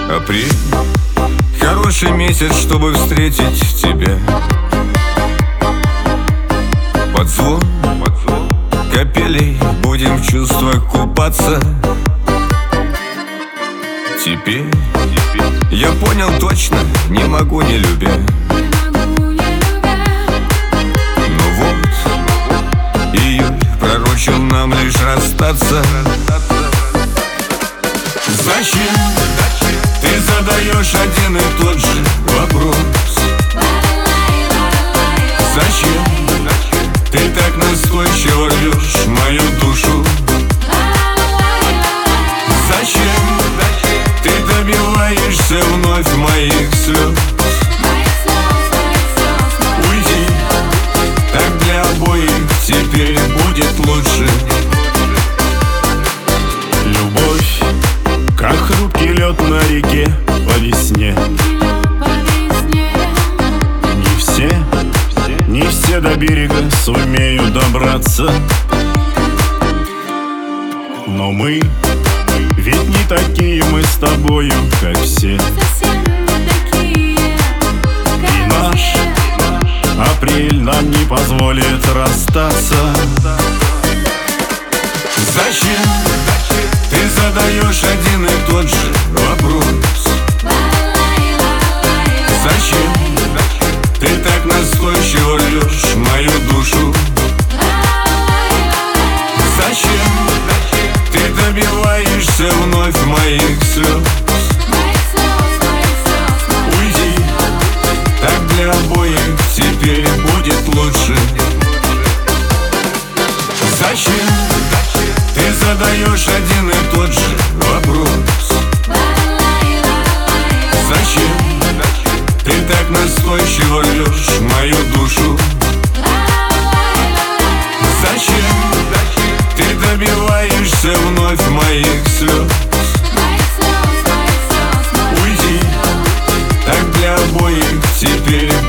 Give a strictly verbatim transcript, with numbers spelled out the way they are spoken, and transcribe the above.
Апрель — хороший месяц, чтобы встретить тебя. Под звон капелей будем в чувствах купаться. Теперь я понял точно, не могу не любя. Ну вот, июль пророчил нам лишь расстаться. Зачем ты задаешь один и тот же вопрос? Зачем ты так настойчиво рвешь мою душу? Зачем ты добиваешься вновь моих слез? Уйди, так для обоих теперь будет лучше. Любовь, как хрупкий лед на реке по весне. Не все, не все до берега сумеют добраться. Но мы, ведь не такие мы с тобою, как все. И наш апрель нам не позволит расстаться. Зачем ты задаешь один и тот же вопрос? Зачем ты так настойчиво рвешь мою душу? Зачем ты добиваешься вновь моих слез? Уйди, так для обоих теперь будет лучше. Зачем ты задаешь один и тот же вопрос? Зачем ты так настойчиво рвешь мою душу? Зачем ты добиваешься вновь моих слез? Уйди, так для обоих теперь